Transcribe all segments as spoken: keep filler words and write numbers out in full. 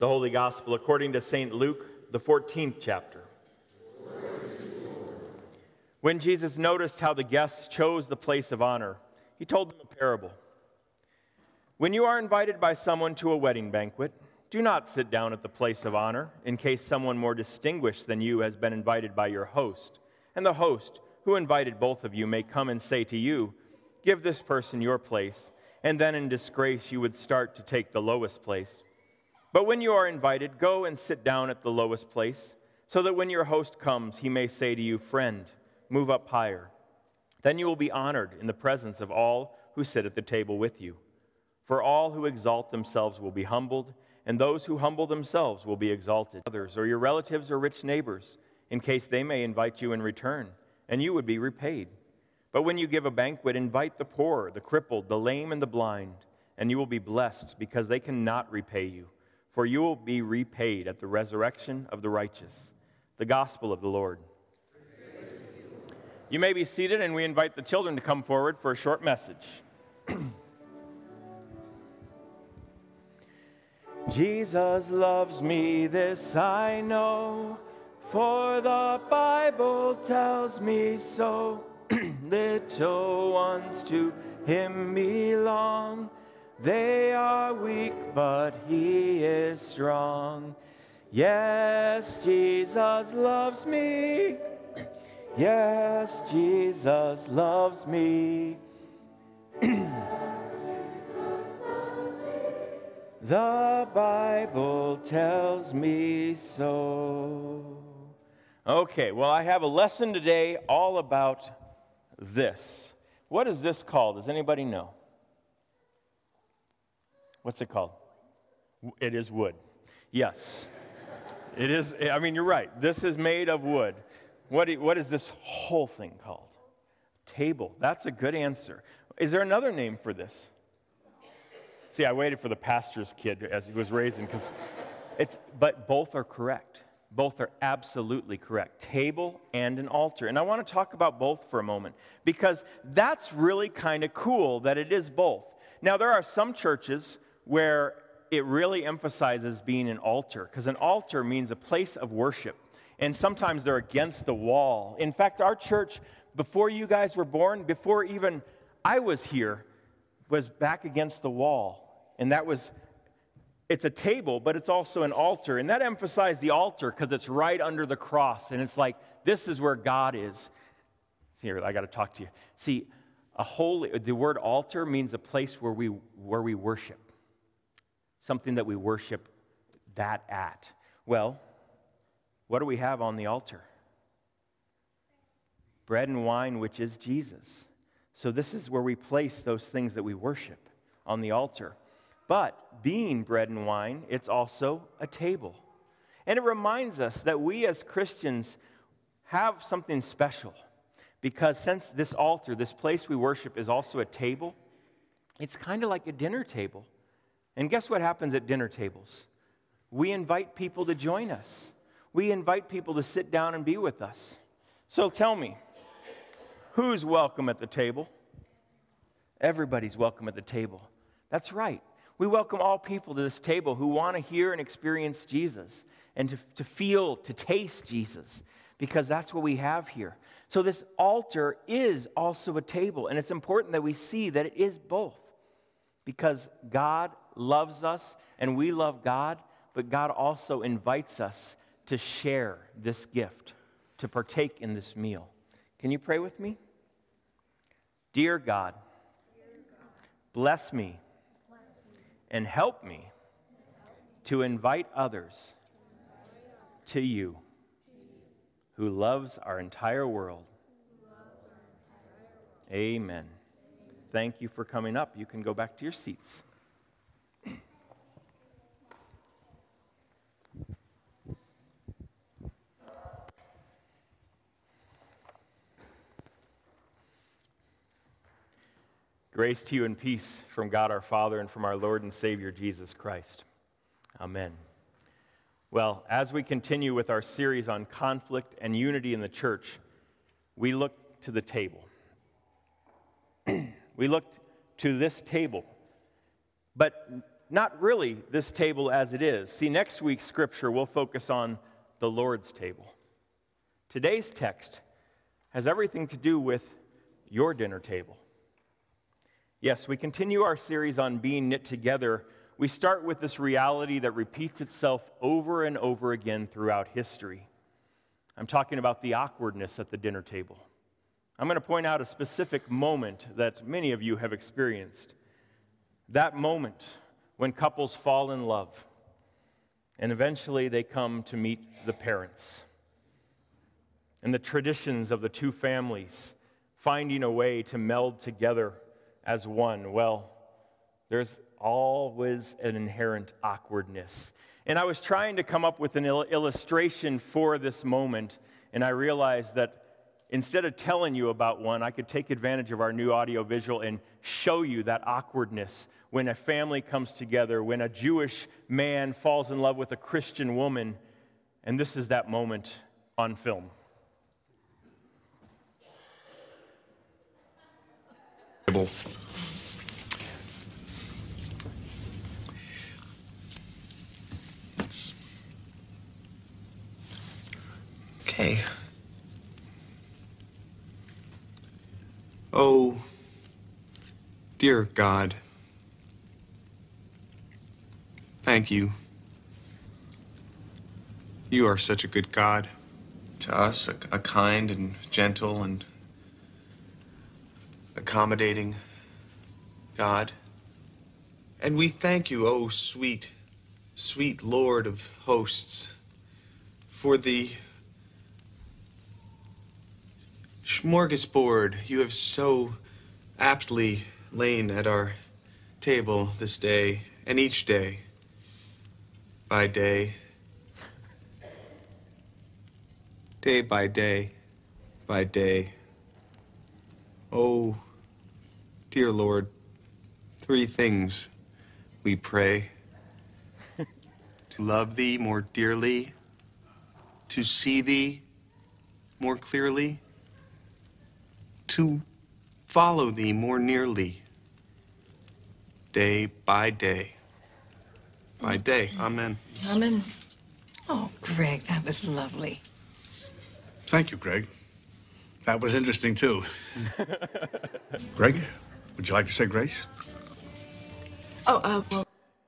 The Holy Gospel according to Saint Luke, the fourteenth chapter. When Jesus noticed how the guests chose the place of honor, he told them a parable. When you are invited by someone to a wedding banquet, do not sit down at the place of honor in case someone more distinguished than you has been invited by your host, and the host, who invited both of you, may come and say to you, "Give this person your place," and then in disgrace you would start to take the lowest place. But when you are invited, go and sit down at the lowest place, so that when your host comes, he may say to you, "Friend, move up higher." Then you will be honored in the presence of all who sit at the table with you. For all who exalt themselves will be humbled, and those who humble themselves will be exalted. Others, or your relatives or rich neighbors, in case they may invite you in return, and you would be repaid. But when you give a banquet, invite the poor, the crippled, the lame, and the blind, and you will be blessed, because they cannot repay you, for you will be repaid at the resurrection of the righteous. The gospel of the Lord. You may be seated, and we invite the children to come forward for a short message. Jesus loves me, this I know, for the Bible tells me so. Little ones to him belong. They are weak, but he is strong. Yes, Jesus loves me. Yes, Jesus loves me. The Bible tells me so. Okay, well, I have a lesson today all about this. What is this called? Does anybody know? What's it called? It is wood. Yes. It is, I mean, you're right. This is made of wood. What, what is this whole thing called? Table. That's a good answer. Is there another name for this? See, I waited for the pastor's kid as he was raising, because it's, but both are correct. Both are absolutely correct. Table and an altar. And I want to talk about both for a moment, because that's really kind of cool that it is both. Now, there are some churches where it really emphasizes being an altar, because an altar means a place of worship. And sometimes they're against the wall. In fact, our church, before you guys were born, before even I was here, was back against the wall. And that was, it's a table, but it's also an altar. And that emphasized the altar because it's right under the cross. And it's like, this is where God is. Here, I got to talk to you. See, a holy, the word altar means a place where we where we worship. Something that we worship that at. Well, what do we have on the altar? Bread and wine, which is Jesus. So this is where we place those things that we worship on the altar. But being bread and wine, it's also a table. And it reminds us that we as Christians have something special. Because since this altar, this place we worship, is also a table, it's kind of like a dinner table. And guess what happens at dinner tables? We invite people to join us. We invite people to sit down and be with us. So tell me, who's welcome at the table? Everybody's welcome at the table. That's right. We welcome all people to this table who want to hear and experience Jesus and to, to feel, to taste Jesus, because that's what we have here. So this altar is also a table, and it's important that we see that it is both, because God loves us and we love God, but God also invites us to share this gift, to partake in this meal. Can you pray with me? Dear God, bless me and help me to invite others to you, who loves our entire world. Amen. Thank you for coming up. You can go back to your seats. Grace to you and peace from God our Father and from our Lord and Savior Jesus Christ. Amen. Well, as we continue with our series on conflict and unity in the church, we look to the table. We look to this table. But not really this table as it is. See, next week's scripture will focus on the Lord's table. Today's text has everything to do with your dinner table. Yes, we continue our series on being knit together. We start with this reality that repeats itself over and over again throughout history. I'm talking about the awkwardness at the dinner table. I'm going to point out a specific moment that many of you have experienced. That moment when couples fall in love and eventually they come to meet the parents. And the traditions of the two families finding a way to meld together as one. Well, there's always an inherent awkwardness. And I was trying to come up with an il- illustration for this moment, and I realized that instead of telling you about one, I could take advantage of our new audiovisual and show you that awkwardness when a family comes together, when a Jewish man falls in love with a Christian woman, and this is that moment on film. It's okay. Oh, dear God, thank you. You are such a good God. To us, a, a kind and gentle and accommodating God. And we thank you, oh sweet, sweet Lord of hosts, for the smorgasbord you have so aptly lain at our table this day and each day by day, day by day by day. Oh, dear Lord, three things we pray. To love thee more dearly, to see thee more clearly, to follow thee more nearly, day by day, by day. Amen. Amen. Oh, Greg, that was lovely. Thank you, Greg. That was interesting, too. Greg, would you like to say grace? Oh, uh, well.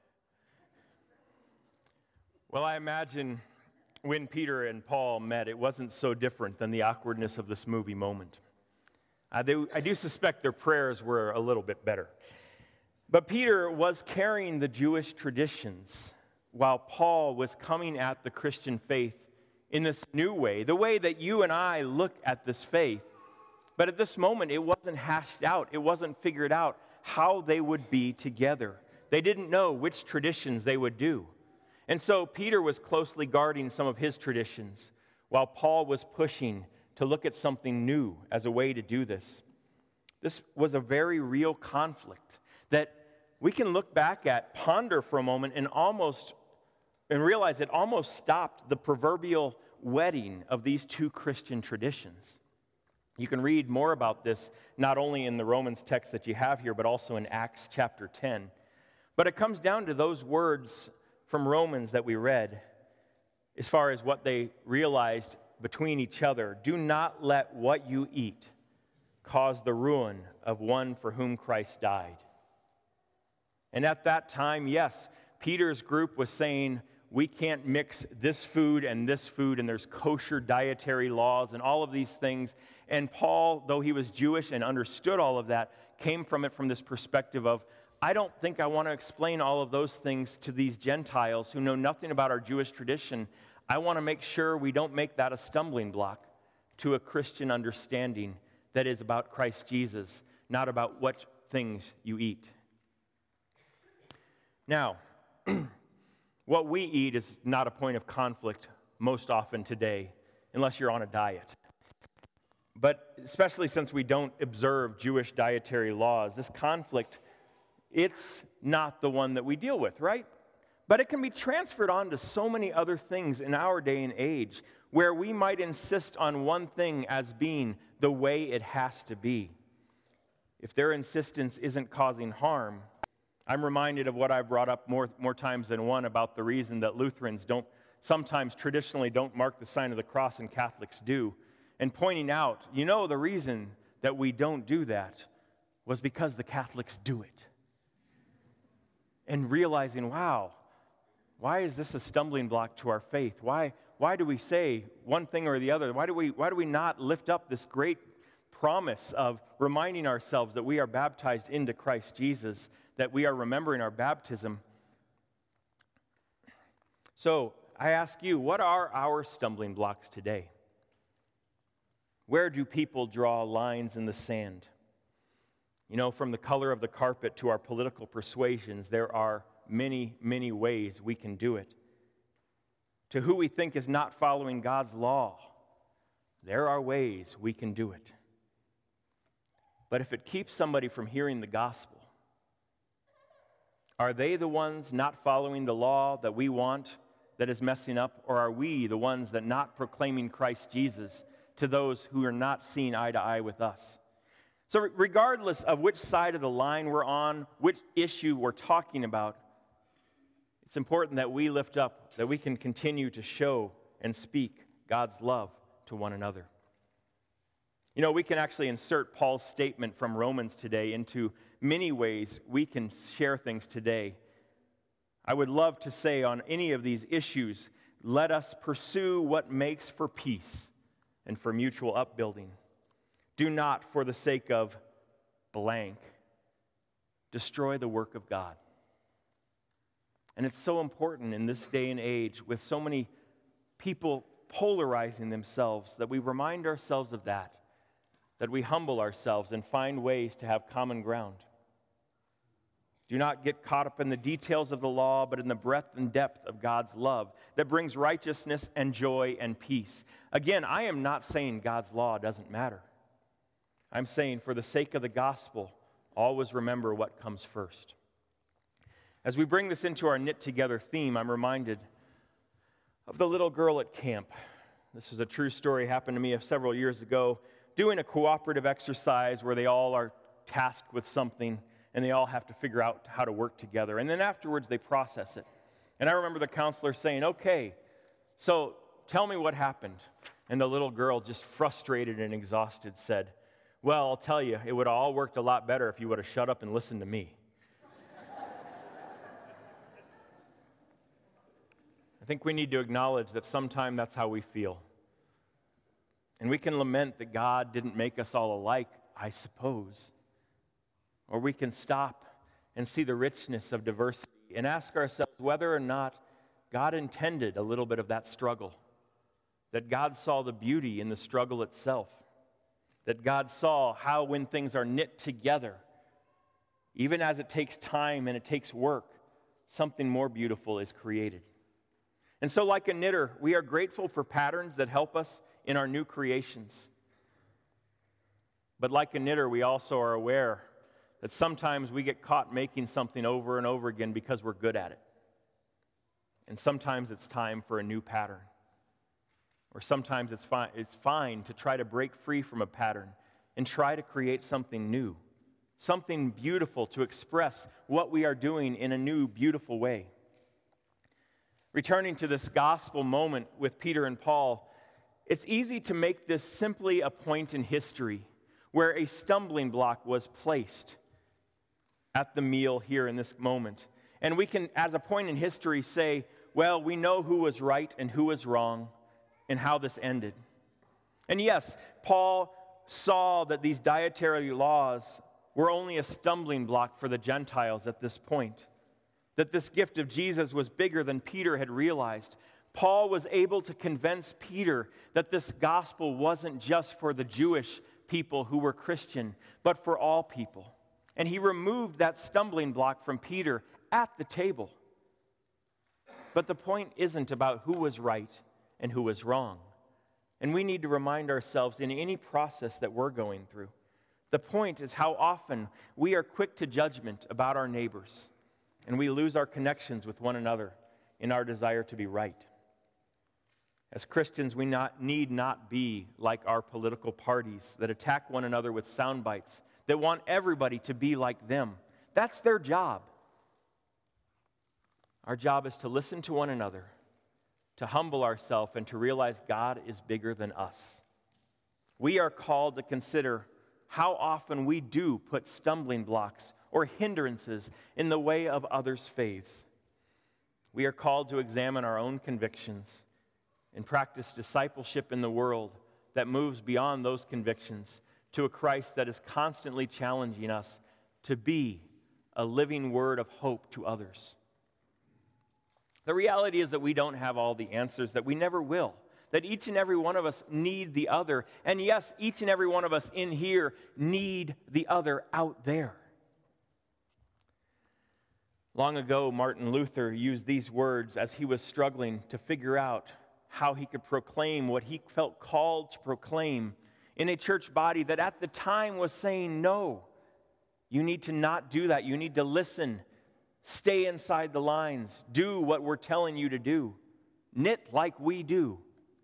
Well, I imagine when Peter and Paul met, it wasn't so different than the awkwardness of this movie moment. Uh, they, I do suspect their prayers were a little bit better. But Peter was carrying the Jewish traditions while Paul was coming at the Christian faith in this new way, the way that you and I look at this faith. But at this moment, it wasn't hashed out. It wasn't figured out how they would be together. They didn't know which traditions they would do. And so Peter was closely guarding some of his traditions while Paul was pushing to look at something new as a way to do this. This was a very real conflict that we can look back at, ponder for a moment, and almost and realize it almost stopped the proverbial wedding of these two Christian traditions. You can read more about this not only in the Romans text that you have here, but also in Acts chapter ten. But it comes down to those words from Romans that we read as far as what they realized between each other. Do not let what you eat cause the ruin of one for whom Christ died. And at that time, yes, Peter's group was saying, we can't mix this food and this food, and there's kosher dietary laws and all of these things. And Paul, though he was Jewish and understood all of that, came from it from this perspective of, I don't think I want to explain all of those things to these Gentiles who know nothing about our Jewish tradition. I want to make sure we don't make that a stumbling block to a Christian understanding that is about Christ Jesus, not about what things you eat. Now, what we eat is not a point of conflict most often today, unless you're on a diet. But especially since we don't observe Jewish dietary laws, this conflict, it's not the one that we deal with, right? But it can be transferred on to so many other things in our day and age, where we might insist on one thing as being the way it has to be. If their insistence isn't causing harm, I'm reminded of what I've brought up more, more times than one about the reason that Lutherans don't, sometimes traditionally don't mark the sign of the cross and Catholics do, and pointing out, you know, the reason that we don't do that was because the Catholics do it. And realizing, wow, why is this a stumbling block to our faith? Why, why do we say one thing or the other? Why do we, why do we not lift up this great promise of reminding ourselves that we are baptized into Christ Jesus, that we are remembering our baptism? So I ask you, what are our stumbling blocks today? Where do people draw lines in the sand? You know, from the color of the carpet to our political persuasions, there are many, many ways we can do it. To who we think is not following God's law, there are ways we can do it. But if it keeps somebody from hearing the gospel, are they the ones not following the law that we want that is messing up, or are we the ones that not proclaiming Christ Jesus to those who are not seeing eye to eye with us? So regardless of which side of the line we're on, which issue we're talking about, it's important that we lift up, that we can continue to show and speak God's love to one another. You know, we can actually insert Paul's statement from Romans today into many ways we can share things today. I would love to say on any of these issues, let us pursue what makes for peace and for mutual upbuilding. Do not, for the sake of blank, destroy the work of God. And it's so important in this day and age with so many people polarizing themselves that we remind ourselves of that, that we humble ourselves and find ways to have common ground. Do not get caught up in the details of the law, but in the breadth and depth of God's love that brings righteousness and joy and peace. Again, I am not saying God's law doesn't matter. I'm saying for the sake of the gospel, always remember what comes first. As we bring this into our knit together theme, I'm reminded of the little girl at camp. This was a true story, happened to me several years ago, doing a cooperative exercise where they all are tasked with something and they all have to figure out how to work together. And then afterwards they process it. And I remember the counselor saying, okay, so tell me what happened. And the little girl, just frustrated and exhausted, said, well, I'll tell you, it would have all worked a lot better if you would have shut up and listened to me. I think we need to acknowledge that sometimes that's how we feel. And we can lament that God didn't make us all alike, I suppose. Or we can stop and see the richness of diversity and ask ourselves whether or not God intended a little bit of that struggle, that God saw the beauty in the struggle itself, that God saw how when things are knit together, even as it takes time and it takes work, something more beautiful is created. And so like a knitter, we are grateful for patterns that help us in our new creations. But like a knitter, we also are aware that sometimes we get caught making something over and over again because we're good at it. And sometimes it's time for a new pattern. Or sometimes it's fine, it's fine to try to break free from a pattern and try to create something new, something beautiful to express what we are doing in a new, beautiful way. Returning to this gospel moment with Peter and Paul, it's easy to make this simply a point in history where a stumbling block was placed at the meal here in this moment. And we can, as a point in history, say, well, we know who was right and who was wrong and how this ended. And yes, Paul saw that these dietary laws were only a stumbling block for the Gentiles at this point, that this gift of Jesus was bigger than Peter had realized. Paul was able to convince Peter that this gospel wasn't just for the Jewish people who were Christian, but for all people. And he removed that stumbling block from Peter at the table. But the point isn't about who was right and who was wrong. And we need to remind ourselves in any process that we're going through. The point is how often we are quick to judgment about our neighbors, and we lose our connections with one another in our desire to be right. As Christians, we not, need not be like our political parties that attack one another with sound bites, that want everybody to be like them. That's their job. Our job is to listen to one another, to humble ourselves, and to realize God is bigger than us. We are called to consider how often we do put stumbling blocks or hindrances in the way of others' faiths. We are called to examine our own convictions and practice discipleship in the world that moves beyond those convictions to a Christ that is constantly challenging us to be a living word of hope to others. The reality is that we don't have all the answers, that we never will, that each and every one of us need the other. And yes, each and every one of us in here need the other out there. Long ago, Martin Luther used these words as he was struggling to figure out how he could proclaim what he felt called to proclaim in a church body that at the time was saying, no, you need to not do that. You need to listen, stay inside the lines, do what we're telling you to do, knit like we do.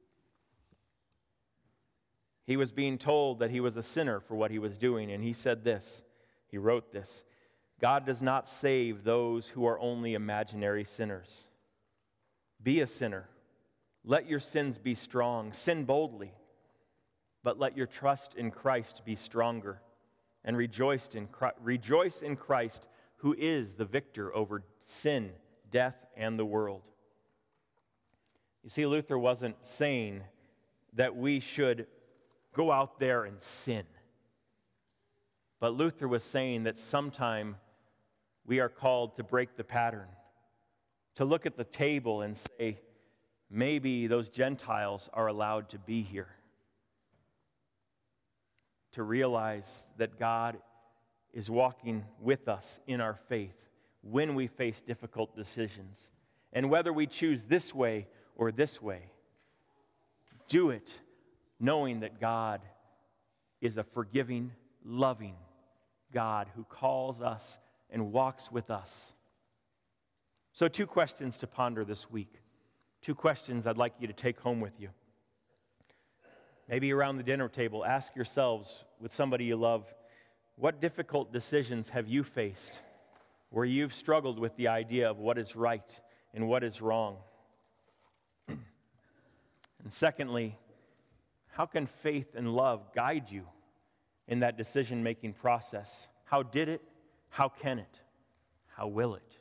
He was being told that he was a sinner for what he was doing, and he said this, he wrote this, God does not save those who are only imaginary sinners. Be a sinner. Let your sins be strong. Sin boldly. But let your trust in Christ be stronger. And rejoice in Christ, rejoice in Christ, who is the victor over sin, death, and the world. You see, Luther wasn't saying that we should go out there and sin. But Luther was saying that sometime we are called to break the pattern, to look at the table and say, maybe those Gentiles are allowed to be here. To realize that God is walking with us in our faith when we face difficult decisions. And whether we choose this way or this way, do it knowing that God is a forgiving, loving God who calls us and walks with us. So two questions to ponder this week. Two questions I'd like you to take home with you. Maybe around the dinner table, ask yourselves with somebody you love, what difficult decisions have you faced where you've struggled with the idea of what is right and what is wrong? And secondly, how can faith and love guide you in that decision-making process? How did it? How can it? How will it?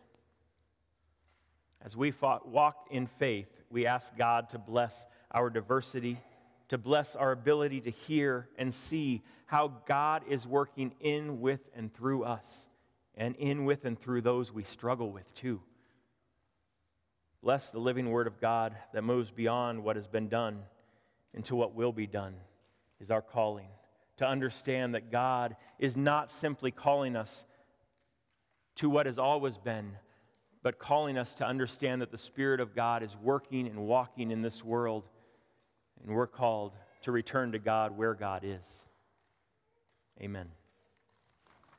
As we fought, walk in faith, we ask God to bless our diversity, to bless our ability to hear and see how God is working in, with, and through us, and in, with, and through those we struggle with too. Bless the living word of God that moves beyond what has been done into what will be done is our calling. To understand that God is not simply calling us to what has always been, but calling us to understand that the Spirit of God is working and walking in this world, and we're called to return to God where God is. Amen.